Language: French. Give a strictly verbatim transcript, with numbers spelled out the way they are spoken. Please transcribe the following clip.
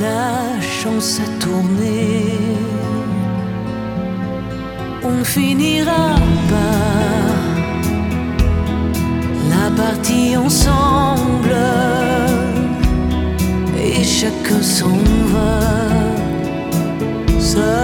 la chance a tourné, on finira par la partie ensemble et chacun s'en va seul.